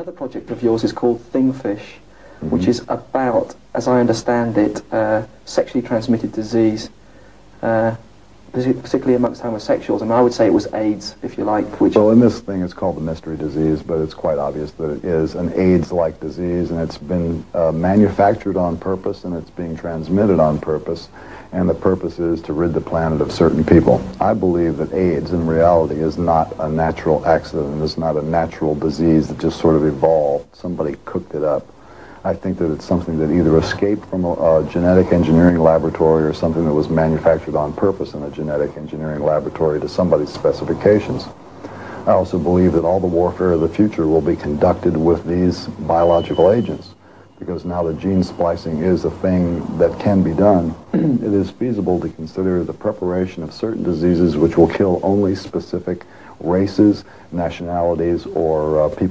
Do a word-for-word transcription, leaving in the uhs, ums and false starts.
another project of yours is called Thingfish, mm-hmm. which is about, as I understand it, uh, sexually transmitted disease, uh, particularly amongst homosexuals. And I would say it was AIDS, if you like. Which well, in this thing, it's called the mystery disease, but it's quite obvious that it is an AIDS-like disease, and it's been uh, manufactured on purpose, and it's being transmitted on purpose, and the purpose is to rid the planet of certain people. I believe that AIDS, in reality, is not a natural accident. It's not a natural disease that just sort of evolved. Somebody cooked it up. I think that it's something that either escaped from a, a genetic engineering laboratory or something that was manufactured on purpose in a genetic engineering laboratory to somebody's specifications. I also believe that all the warfare of the future will be conducted with these biological agents, because now that gene splicing is a thing that can be done, it is feasible to consider the preparation of certain diseases which will kill only specific races, nationalities, or uh, people